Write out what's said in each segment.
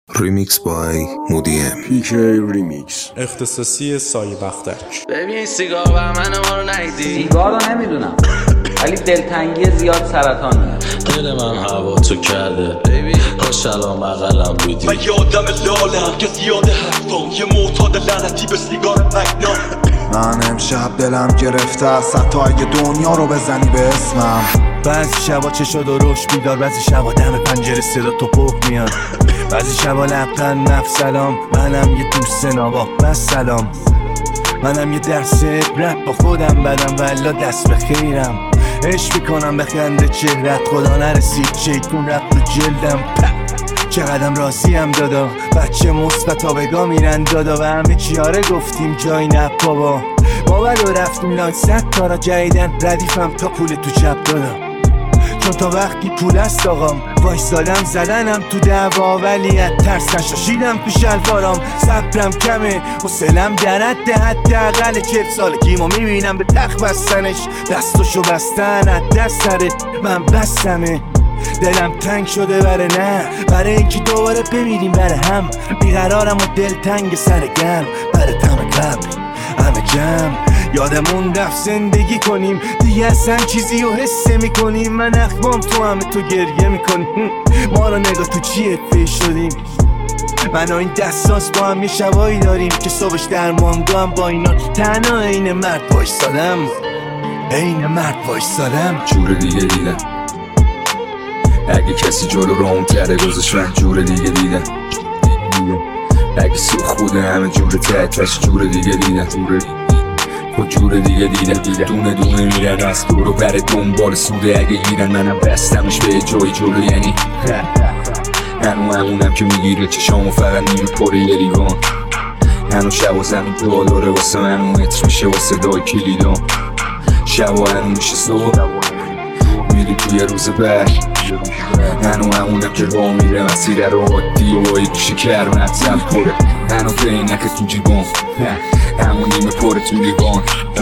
ریمیکس بای مودیم پیکی ریمیکس اختصاصی سایه بختک. ببین سیگار بهمن ما رو ندیدی؟ سیگار رو نمیدونم ولی دلتنگی زیاد سرطان میاد. دل من هوا تو کرده کاش الان بغلم بودی. من یادم لالم که زیاده حرفام یه معتاد لعنتی به سیگار مگنام. من امشب دلم گرفته است حتی اگه دنیا رو بزنی به اسمم. بعضی شبا چشا درشت بیدار، بعضی شبا دم پنجره صدا توپک میاد، بعضی شبا لبخند نفس سلام. منم یه دوست نابا بس سلام، منم یه درس عبرت با خودم بدم والا دست به خیرم. عشق میکنم به خنده چهرت، خدا نرسید شیطون رفت تو جلدم. چقدرم راضیم دادا، بچه مثبت آبگاه میرن دادا و همه چیاره گفتیم جای نه بابا. ما ولو رفتیم لانست کارا جدیدن ردیفم تا پول تو چپ دادا، چون تا وقتی پول است آقام وایسادم زدنم تو دعوا ولی از ترس نشاشیدم تو شلوارام. صبرم کمه حوصله‌ام در حد حداقل 40 سالگیمو میبینم به تخت بستنش، دستشو بستن از دست سرت من بستمه. دلم تنگ شده برای اینکه دوباره بمیریم برای هم. بیقرارم و دل تنگ سر گرم برای تم قبل همه جمع. یادمون رفت زندگی کنیم دیگه اصلا چیزی رو حس میکنیم. من اخوام تو همه تو گریه میکنیم. ما رو نگاه تو چیه فی شدیم. من و این دستاس با هم یه شبایی داریم که صبحش درمانگاه هم با اینا تنها عین مرد وایسادم. عین مرد وایسادم. جور دیگه دیدم اگه کسی جلو رام کرده گذاشت، من جور دیگه دیدم. اگه سوخ بوده همه جور تکش جور دیگه دیدم. خود جور دیگه دیدم دونه دونه میرن از دورو بر دنبال سوده. اگه گیرن منم بستمش به جای جلو، یعنی هنو همونم که میگیره چشامو فقط میپره یه لیوان. هنو شب و زمین داره واسه منو متر میشه واسه دای کلیدان. شب و هنو میشه صبح میری توی روز بعد. هنو همونم که راه میره مسیر رو عادی و با یک شکر و نتزم پره. هنو بینک تو جیبان همون نیمه پره تو لیوان.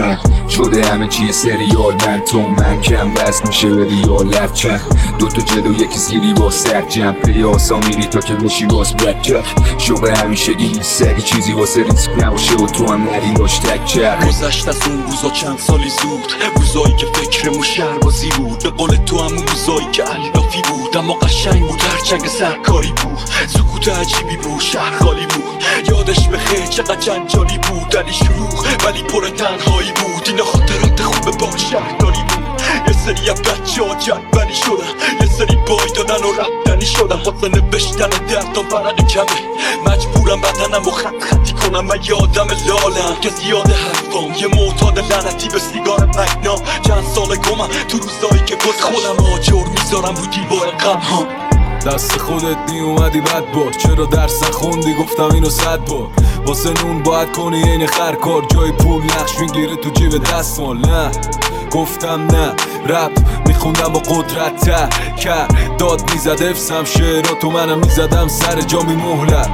شده همه چیه سریال من کم وزن میشه به ریال لفچن. دوتا جلو یکی زیری با سر جمپه یاسا میری تا که بشی باز بکر. شبه همیشگی نیست چیزی واسه ریسک نباشه و تو هم نری داشت تک کرد. گذشت از اون روزا چند سالی زود، روزایی که فکرمون شهربازی بود. به قول تو هم روزایی که علافی بود اما قشنگ بود، هرچنگ سرکاری بود. سکوت عجیبی بود، شهر خالی بود. یادش بخیر چقدر جنجالی بود، علی شروع ولی پر تنهایی بود. اینا خاطرات خوب با شهرداری بود. یه سری از بچه ها جدبنی شدن، یه سری بای دادن و رفتنی شدن. واسه نوشتن درد و ورق کمه مجبورم بدنم و خطی کنم. من یادم لالم که زیاده حرفام یه معتاد لعنتی به سیگار مگنام. چند سال گمم تو روزایی که گذشت، خودم آجر میذارم رو دیوار غم ها. دست خودت نیومدی بد بار، چرا درس خوندی گفتم اینو 100 بار. واسه نون باید کنی این خرکار، جای پول نقش میگیره تو جیب دستمال. نه گفتم نه رپ میخوندم با قدرت کرد داد میزد افسم شعراتو منم میزدم سر جامی مهلت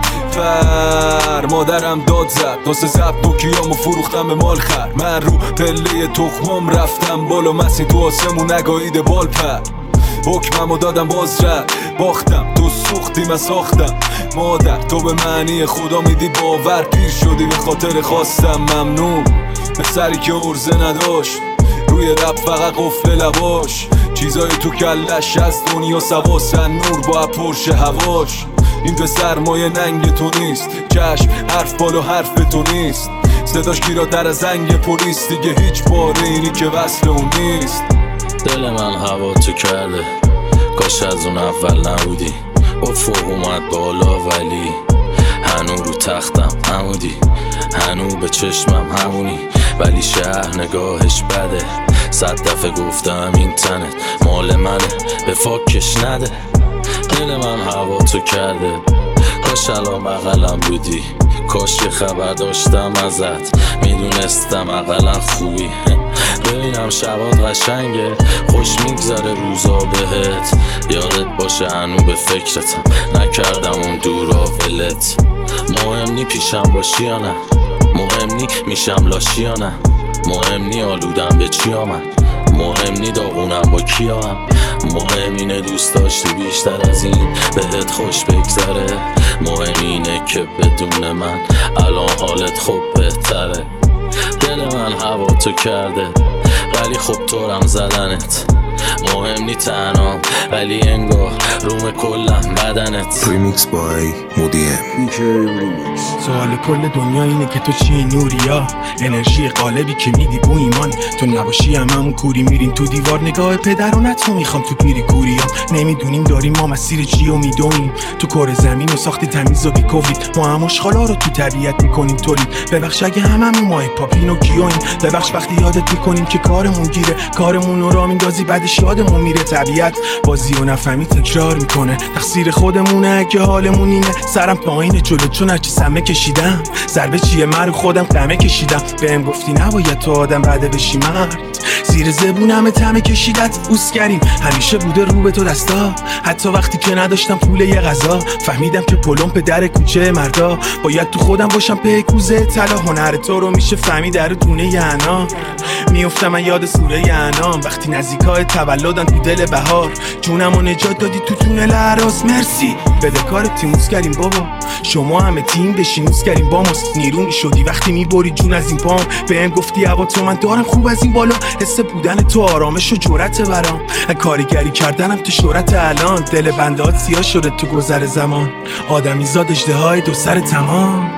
فر. مادرم داد زد واسه زب نوکیامو فروختم به مال خر. من رو پله تخمام رفتم بالا مسین تو آسمون نگاهیده بال پر. حکممو دادم باز رد باختم تو سوختی من ساختم. مادر تو به معنی خدا میدی باور، پیر شدی به خاطر خواستم. ممنون به سری که عرضه نداشت روی رب فقط قفل لباش. چیزای تو کلش از دنیا سواسن نور با پرشه هواش. این به سرمایه ننگ تو نیست، چشم حرف بالا حرف تو نیست. صداش گیراتر از زنگ پلیس دیگه هیچ باره اینی که وصل اون نیست. دل من هوا تو کرده کاش از اون اول نبودی. افق اومد بالا ولی هنو رو تختم همودی. هنو به چشمم همونی ولی شهر نگاهش بده. 100 دفعه گفتم این تنت مال منه به فاکش نده. دل من هوا تو کرده کاش الان بغلم بودی. کاش یه خبر داشتم ازت میدونستم اقلا خوبی. ببینم شبات قشنگه خوش میگذره روزا بهت. یادت باشه هنو به فکرتم نکردم اون دورا ولت. مهم نی پیشم باشی یا نه، مهم نی میشم لاشی یا نه، مهم نی آلودم به چی آمد، مهم نی داغونم با کیام. مهم اینه دوست داشتی بیشتر از این بهت خوش بگذره. مهم اینه که بدون من الان حالت خوب بهتره. دل من هوا تو کرده ولی خب طورم زدنت. مهم نی تنام ولی انگار روم کلم بدنت. Remix by Moody M. سوال کل دنیا اینه که تو چی نوریا، انرژی قالبی که میدی بو ایمان. تو نباشی هممون کوری میریم تو دیوار، نگاه پدرانت رو میخوام تو پیری کوریا. نمیدونیم داریم ما مسیر چی و میدونیم، تو کره زمین و ساختی تمیز و بی کووید. ما هم اشغالا رو تو طبیعت میکنیم تولید. ببخش اگه هممون ماه پاپین و کیویم، ببخش وقتی یادت میکنیم که کارمون گیره، کارمون رو را میندازی بعدش یادمون میره. طبیعت بازی و نفهمی تکرار میکنه، تقصیر خودمونه اگه حالمون اینه. سرم پایینه جلو چون هرچی سمه کشیدم، ضربه چیه من رو خودم قمه کشیدم. بهم گفتی نباید تو آدم بده بشی مرد، زیر زبونم تمه کشیدت. اوسکریم همیشه بوده رو به تو دستا، حتی وقتی که نداشتم پول یه غذا. فهمیدم که پلم به در کوچه مردا، باید تو خودم باشم پیکوزه طلا. هنر تو رو میشه فهمید در دونه انار. میافتم من یاد سوره انام، وقتی نزدیکای تولدن تو دل بهار. جونمو نجات دادی تو تونل عراس، مرسی بده کار تیموس کردیم بابا. شما همه تیم بشینوس کردیم با ماست. نیرونی شدی وقتی میبری جون از این پام. بهم گفتی هوا تو من دارم خوب از این بالا. حس بودن تو آرامش و جرأت برام، کاریگری کردنم تو شهرت الان. دل بندات سیاه شده تو گذر زمان، آدمی زاد اژدهای دو سر تمام.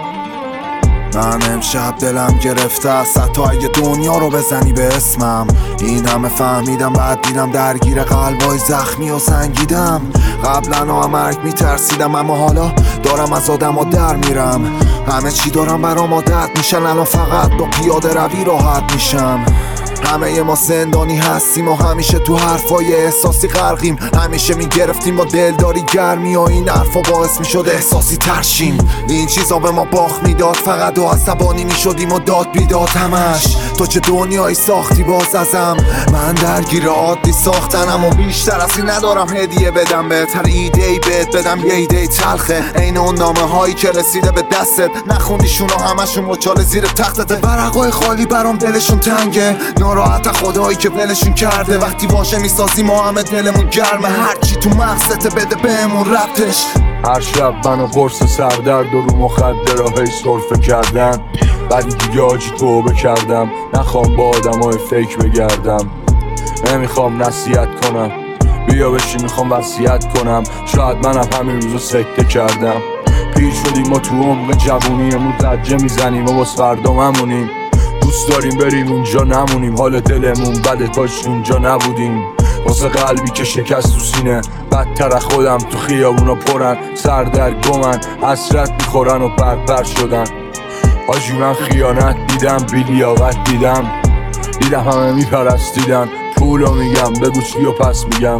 من امشب دلم گرفته است حتی اگه دنیا رو بزنی به اسمم. این همه فهمیدم بعد دیدم درگیر قلبای زخمی و سنگیدم. قبلا هم مرگ میترسیدم اما حالا دارم از آدم ها در میرم. همه چی دارم برام عادت میشن، الان فقط با پیاده روی راحت میشم. همه ما زندانی هستیم و همیشه تو حرفای احساسی غرقیم. همیشه میگرفتیم با دلداری گرمی و این حرفا باعث میشد احساسی ترشیم. این چیزا به ما باخت میداد، فقط و عصبانی میشدیم و داد بیداد همش. تو چه دنیایی ساختی باز ازم، من درگیر عادی ساختنم و بیشتر از این ندارم هدیه بدم. بهتر ایده‌ای بهت بدم یه ایده تلخه، عین اون نامه هایی که رسیده به دستت نخوندیشون و همشون مچاله زیر تختت. ورقای خالی برام دلشون تنگه، ناراحت خدایی که ولشون کرده. وقتی واژه میسازی ما همه دلمون گرمه، هرچی تو مغزت بده بهمون ربطش. هر شب منو قرص سردرد و رو مخدرهای سرفه کردن، ولی دیگه آجی توبه کردم. نخوام با آدمای فیک بگردم، نمیخوام نصیحت کنم. بیا بشی میخوام وصیت کنم. شاید منم همین روزو سکته کردم. پیر شدیم ما تو عمق جوونیمون زجه میزنیم و باز فردا ممونیم. دوست داریم بریم اونجا نمونیم، حال دلمون بده کاش اونجا نبودیم. واسه قلبی که شکست تو سینه، بدتر خودم تو خیابونا پرن. سر در گمن حسرت میخورن و بربر شدن. آجی من خیانت دیدم، بیلیاقت دیدم همه میپرستیدن. پولو میگم بگو چی و پس میگم،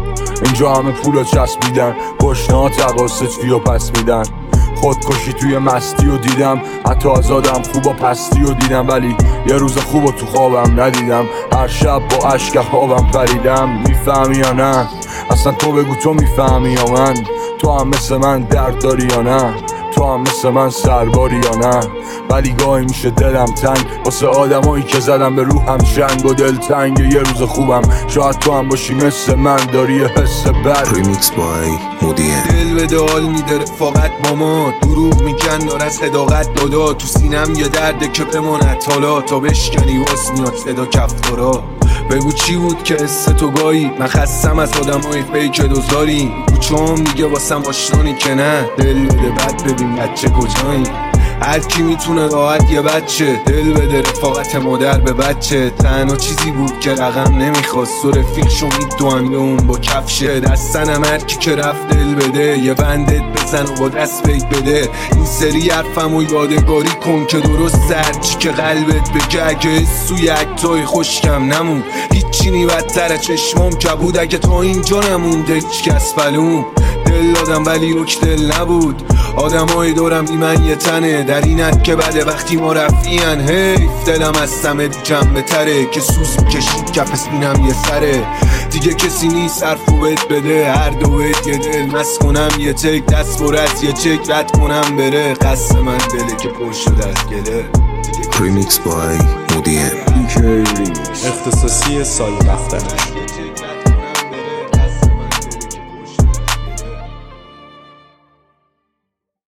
اینجا همه پولو چسبیدن. گشنه تقاصد فی و پس میدن. خودکشی توی مستی و دیدم، حتی از آدم خوب و پستی و دیدم. ولی یه روز خوب و تو خوابم ندیدم. هر شب با عشق خوابم پریدم. میفهمی یا نه؟ اصلا تو بگو تو میفهمی یا من؟ تو هم مثل من درد داری یا نه؟ تو هم مثل من سرباری یا نه؟ ولی گاهی میشه دلم تنگ واسه آدمایی که زدم به روحم جنگ و دل تنگ. یه روز خوبم شاید تو هم باشی مثل من، داری یه حس بد. Remix by Moody M. دل به دال میده رفاقت با ما، دروغ میگن دار از صداقت دادا. تو سینم یه درده که بماند حالا، تا بشکنی واس میاد صدا کفتارا. بگو چی بود که حس تو گاهی، من خستم از آدمای فیک دوزاری. کوچه‌ام دیگه واسم آشنانی که نه، دل بده بد ببین بچه کجایی. هر کی میتونه راحت یه بچه دل بده، رفاقت مادر به بچه. تنها چیزی بود که رقم نمیخواست و رفیق شو میدوام اون با کفشه. دستنم هر کی که رفت دل بده، یه بندت بزن و با دست بیت بده. این سری حرفم و یادگاری کن که درست هرچی که قلبت بگه. اگه سوی اکتای خوشکم نمون، هیچی نی بدتره چشمام کبود. اگه تا اینجا نمونده هیچ کس فلون. دل دادم ولی روک دل نبود، آدمای دورم بی من یه تنه. در اینت که بده وقتی ما رفیان، حیف دلم از سمت جنبه تره. که سوز میکشید کف سینم یه سره، دیگه کسی نیست حرفو بهت بده. هر دو بهت یه دل مست کنم، یه تک دست برد یه چک رد کنم بره. قصد من دله که پر شده از گله. Remix by Moody M. اختصاصی سایه بختک.